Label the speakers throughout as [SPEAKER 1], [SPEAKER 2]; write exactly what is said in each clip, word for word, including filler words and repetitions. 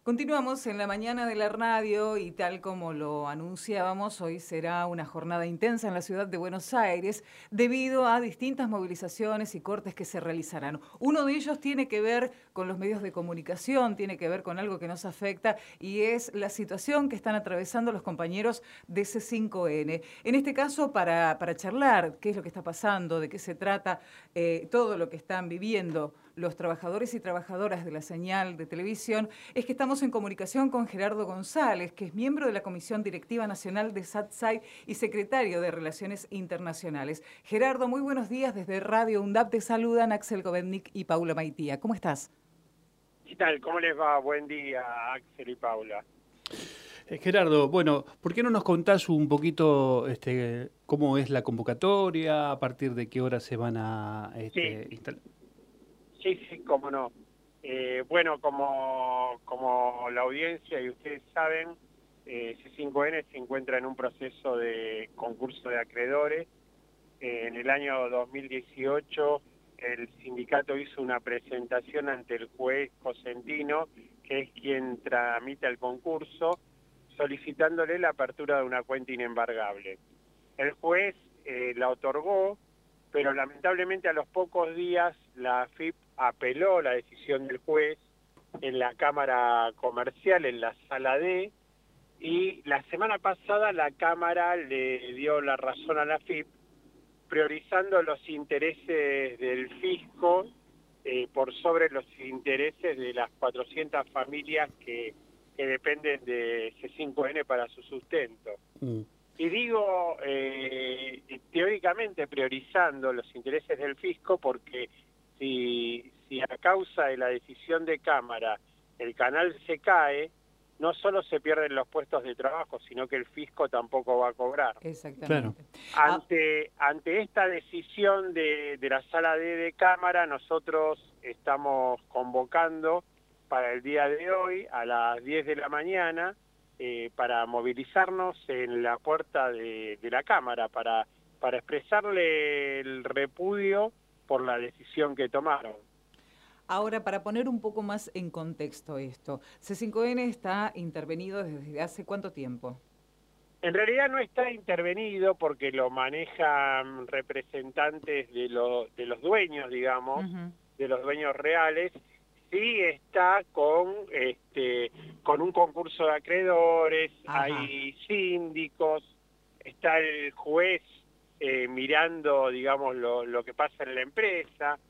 [SPEAKER 1] Continuamos en la mañana de la radio y tal como lo anunciábamos, hoy será una jornada intensa en la ciudad de Buenos Aires debido a distintas movilizaciones y cortes que se realizarán. Uno de ellos tiene que ver con los medios de comunicación, tiene que ver con algo que nos afecta y es la situación que están atravesando los compañeros de C cinco N. En este caso, para, para charlar qué es lo que está pasando, de qué se trata, eh, todo lo que están viviendo los trabajadores y trabajadoras de la señal de televisión, es que estamos en comunicación con Gerardo González, que es miembro de la Comisión Directiva Nacional de SATSAI y secretario de Relaciones Internacionales. Gerardo, muy buenos días. Desde Radio UNDAP te saludan Axel Govetnik y Paula Maitía. ¿Cómo estás?
[SPEAKER 2] ¿Qué tal? ¿Cómo les va? Buen día, Axel y Paula.
[SPEAKER 3] Eh, Gerardo, bueno, ¿por qué no nos contás un poquito este, cómo es la convocatoria, a partir de qué hora se van a este,
[SPEAKER 2] Sí,
[SPEAKER 3] instalar?
[SPEAKER 2] sí, sí, cómo no. Eh, bueno, como, como la audiencia y ustedes saben, eh, C cinco N se encuentra en un proceso de concurso de acreedores. Eh, en el año dos mil dieciocho el sindicato hizo una presentación ante el juez Cosentino, que es quien tramita el concurso, solicitándole la apertura de una cuenta inembargable. El juez eh, la otorgó, pero lamentablemente a los pocos días la A F I P apeló la decisión del juez en la Cámara Comercial, en la Sala D, y la semana pasada la Cámara le dio la razón a la A F I P, priorizando los intereses del fisco eh, por sobre los intereses de las cuatrocientas familias que, que dependen de C cinco N para su sustento. Mm. Y digo, eh, teóricamente priorizando los intereses del fisco porque si, si a causa de la decisión de Cámara el canal se cae, no solo se pierden los puestos de trabajo, sino que el fisco tampoco va a cobrar.
[SPEAKER 1] Exactamente.
[SPEAKER 2] Claro. Ante, ante esta decisión de, de la Sala D de Cámara, nosotros estamos convocando para el día de hoy a las diez de la mañana eh, para movilizarnos en la puerta de, de la Cámara, para, para expresarle el repudio por la decisión que tomaron.
[SPEAKER 1] Ahora, para poner un poco más en contexto esto, C cinco N está intervenido desde hace ¿cuánto tiempo?
[SPEAKER 2] En realidad no está intervenido porque lo manejan representantes de, lo, de los dueños, digamos, uh-huh. de los dueños reales. Sí está con este con un concurso de acreedores, ajá. Hay síndicos, está el juez eh, mirando, digamos, lo, lo que pasa en la empresa.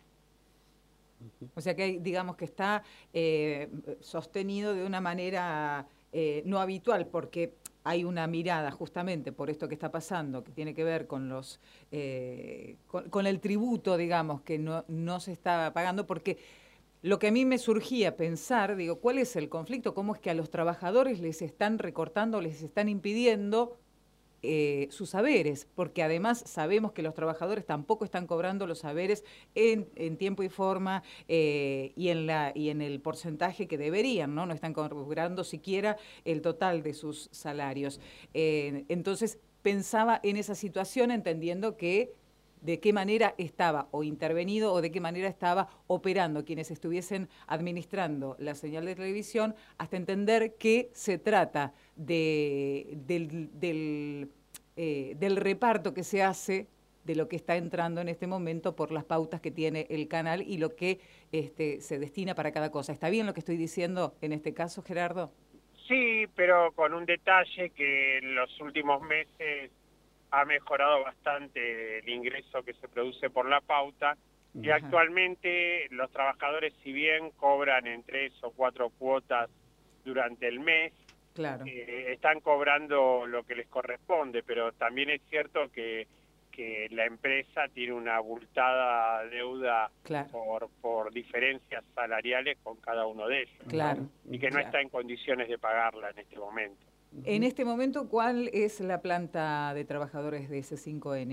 [SPEAKER 1] O sea que digamos que está eh, sostenido de una manera eh, no habitual, porque hay una mirada justamente por esto que está pasando, que tiene que ver con los eh, con, con el tributo, digamos, que no, no se está pagando, porque lo que a mí me surgía pensar, digo, ¿cuál es el conflicto? ¿Cómo es que a los trabajadores les están recortando, les están impidiendo Eh, sus saberes? Porque además sabemos que los trabajadores tampoco están cobrando los saberes en, en tiempo y forma eh, y, en la, y en el porcentaje que deberían, ¿no? No están cobrando siquiera el total de sus salarios. Eh, entonces pensaba en esa situación entendiendo que de qué manera estaba o intervenido o de qué manera estaba operando quienes estuviesen administrando la señal de televisión, hasta entender que se trata de, del, del, eh, del reparto que se hace de lo que está entrando en este momento por las pautas que tiene el canal y lo que este, se destina para cada cosa. ¿Está bien lo que estoy diciendo en este caso, Gerardo?
[SPEAKER 2] Sí, pero con un detalle que en los últimos meses ha mejorado bastante el ingreso que se produce por la pauta. Ajá. Y actualmente los trabajadores, si bien cobran en tres o cuatro cuotas durante el mes,
[SPEAKER 1] claro.
[SPEAKER 2] eh, están cobrando lo que les corresponde, pero también es cierto que, que la empresa tiene una abultada deuda
[SPEAKER 1] claro.
[SPEAKER 2] por, por diferencias salariales con cada uno de ellos,
[SPEAKER 1] claro.
[SPEAKER 2] ¿no? Y que no
[SPEAKER 1] claro.
[SPEAKER 2] está en condiciones de pagarla en este momento.
[SPEAKER 1] En este momento, ¿cuál es la planta de trabajadores de C cinco N?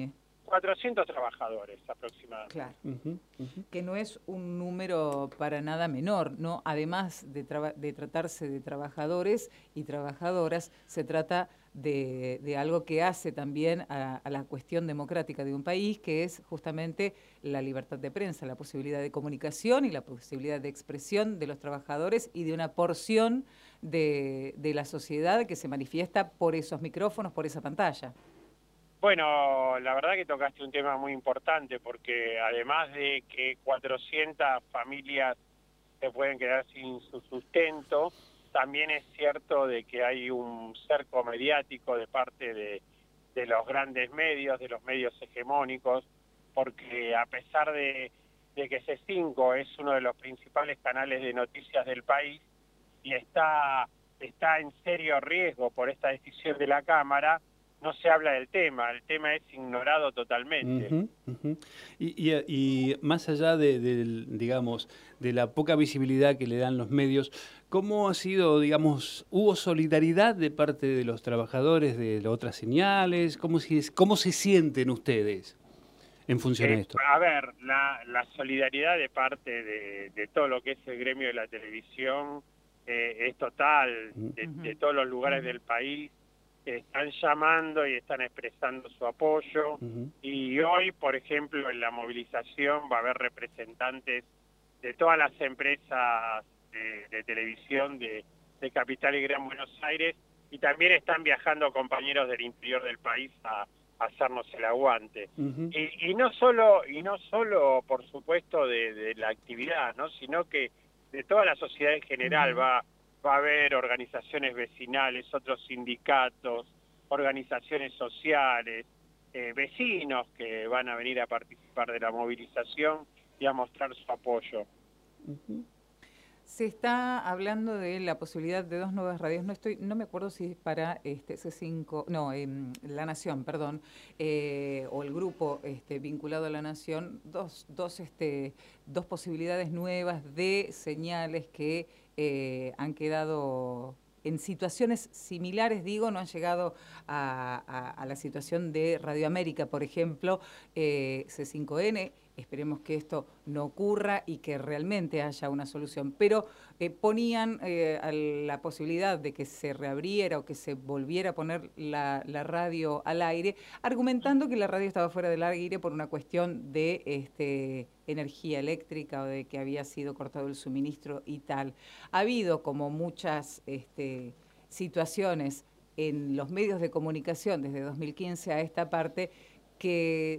[SPEAKER 2] cuatrocientos trabajadores aproximadamente.
[SPEAKER 1] Claro.
[SPEAKER 3] Ujú, ujú.
[SPEAKER 1] Que no es un número para nada menor, ¿no? Además de, traba- de tratarse de trabajadores y trabajadoras, se trata de, de algo que hace también a, a la cuestión democrática de un país, que es justamente la libertad de prensa, la posibilidad de comunicación y la posibilidad de expresión de los trabajadores y de una porción de, de la sociedad que se manifiesta por esos micrófonos, por esa pantalla.
[SPEAKER 2] Bueno, la verdad que tocaste un tema muy importante porque además de que cuatrocientas familias se pueden quedar sin su sustento, también es cierto de que hay un cerco mediático de parte de, de los grandes medios, de los medios hegemónicos, porque a pesar de, de que C cinco es uno de los principales canales de noticias del país y está, está en serio riesgo por esta decisión de la Cámara, no se habla del tema, el tema es ignorado totalmente.
[SPEAKER 3] Ujú, ujú. Y, y- y más allá de, del, digamos, de la poca visibilidad que le dan los medios, ¿cómo ha sido, digamos, hubo solidaridad de parte de los trabajadores de las otras señales? ¿Cómo, se- cómo se sienten ustedes en función a
[SPEAKER 2] Eh,
[SPEAKER 3] esto?
[SPEAKER 2] a ver, la, la solidaridad de parte de, de todo lo que es el gremio de la televisión eh, es total, de,
[SPEAKER 1] Ujú.
[SPEAKER 2] de todos los lugares
[SPEAKER 1] Ujú.
[SPEAKER 2] del país eh, están llamando y están expresando su apoyo.
[SPEAKER 3] Ujú.
[SPEAKER 2] Y hoy, por ejemplo, en la movilización va a haber representantes de todas las empresas de, de televisión de, de Capital y Gran Buenos Aires, y también están viajando compañeros del interior del país a, a hacernos el aguante.
[SPEAKER 3] Ujú.
[SPEAKER 2] Y, y no solo, y no solo por supuesto de, de la actividad, ¿no? Sino que de toda la sociedad en general.
[SPEAKER 1] Ujú.
[SPEAKER 2] va, va a haber organizaciones vecinales, otros sindicatos, organizaciones sociales, eh, vecinos que van a venir a participar de la movilización y a mostrar su apoyo.
[SPEAKER 3] Ujú.
[SPEAKER 1] Se está hablando de la posibilidad de dos nuevas radios. No estoy, no me acuerdo si es para este C cinco, no, em, La Nación, perdón, eh, o el grupo este, vinculado a La Nación, dos, dos, este, dos posibilidades nuevas de señales que eh, han quedado en situaciones similares, digo, no han llegado a, a- a la situación de Radio América, por ejemplo, eh, C cinco N. Esperemos que esto no ocurra y que realmente haya una solución. Pero eh, ponían eh, a la posibilidad de que se reabriera o que se volviera a poner la, la radio al aire, argumentando que la radio estaba fuera del aire por una cuestión de este, energía eléctrica o de que había sido cortado el suministro y tal. Ha habido como muchas este, situaciones en los medios de comunicación desde dos mil quince a esta parte que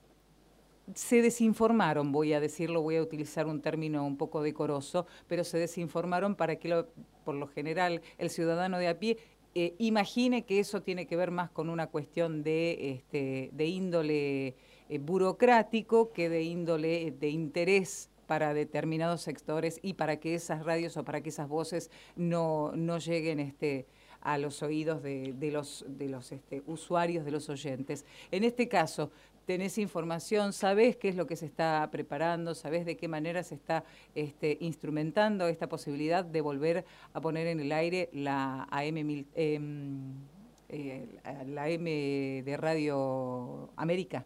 [SPEAKER 1] se desinformaron, voy a decirlo, voy a utilizar un término un poco decoroso, pero se desinformaron para que, lo, por lo general, el ciudadano de a pie eh, imagine que eso tiene que ver más con una cuestión de, este, de índole eh, burocrático que de índole de interés para determinados sectores y para que esas radios o para que esas voces no, no lleguen este, a los oídos de, de los, de los este, usuarios, de los oyentes. En este caso, tenés información, sabés qué es lo que se está preparando, sabés de qué manera se está este, instrumentando esta posibilidad de volver a poner en el aire la A M, mil, eh, eh, la A M de Radio América.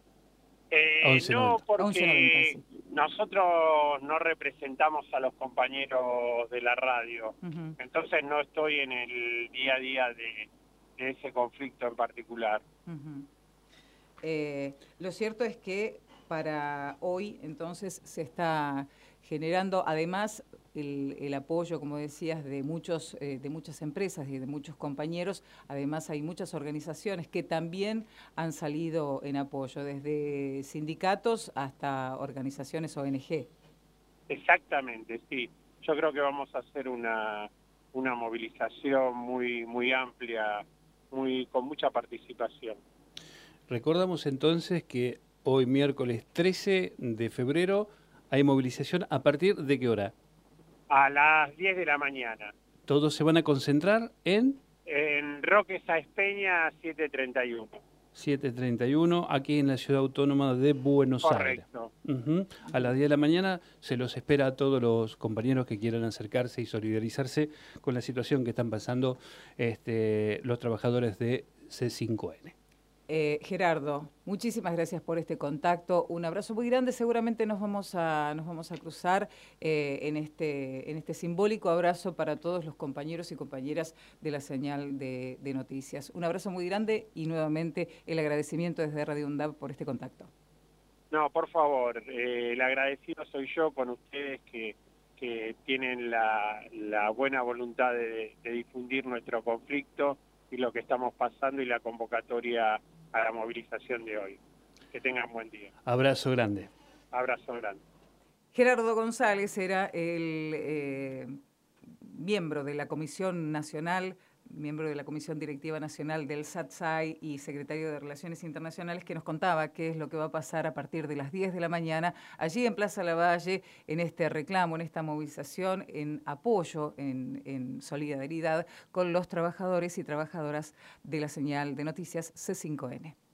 [SPEAKER 2] Eh, no,
[SPEAKER 1] once noventa,
[SPEAKER 2] porque
[SPEAKER 1] sí.
[SPEAKER 2] nosotros no representamos a los compañeros de la radio,
[SPEAKER 1] Uh-huh.
[SPEAKER 2] entonces no estoy en el día a día de, de ese conflicto en particular.
[SPEAKER 1] Uh-huh. Eh, lo cierto es que para hoy entonces se está generando además el, el apoyo, como decías, de muchos eh, de muchas empresas y de muchos compañeros. Además hay muchas organizaciones que también han salido en apoyo, desde sindicatos hasta organizaciones O N G.
[SPEAKER 2] Exactamente, sí. Yo creo que vamos a hacer una, una movilización muy, muy amplia, muy, con mucha participación.
[SPEAKER 3] Recordamos entonces que hoy miércoles trece de febrero hay movilización. ¿A partir de qué hora?
[SPEAKER 2] A las diez de la mañana.
[SPEAKER 3] Todos se van a concentrar en
[SPEAKER 2] En Roque Sáenz Peña, siete treinta y uno.
[SPEAKER 3] siete treinta y uno, aquí en la Ciudad Autónoma de Buenos
[SPEAKER 2] Correcto.
[SPEAKER 3] Aires. Uh-huh. A las diez de la mañana se los espera a todos los compañeros que quieran acercarse y solidarizarse con la situación que están pasando este, los trabajadores de C cinco N.
[SPEAKER 1] Eh, Gerardo, muchísimas gracias por este contacto. Un abrazo muy grande. Seguramente nos vamos a, nos vamos a cruzar eh, en, este, en este simbólico abrazo para todos los compañeros y compañeras de la señal de, de noticias. Un abrazo muy grande y nuevamente el agradecimiento desde Radio UNDAV por este contacto.
[SPEAKER 2] No, por favor, eh, el agradecido soy yo con ustedes que, que tienen la, la buena voluntad de, de difundir nuestro conflicto y lo que estamos pasando y la convocatoria a la movilización de hoy. Que tengan buen día.
[SPEAKER 3] Abrazo grande.
[SPEAKER 2] Abrazo grande.
[SPEAKER 1] Gerardo González era el eh, miembro de la Comisión Nacional, miembro de la Comisión Directiva Nacional del SATSAI y secretario de Relaciones Internacionales, que nos contaba qué es lo que va a pasar a partir de las diez de la mañana allí en Plaza Lavalle, en este reclamo, en esta movilización, en apoyo, en, en solidaridad con los trabajadores y trabajadoras de la señal de noticias C cinco N.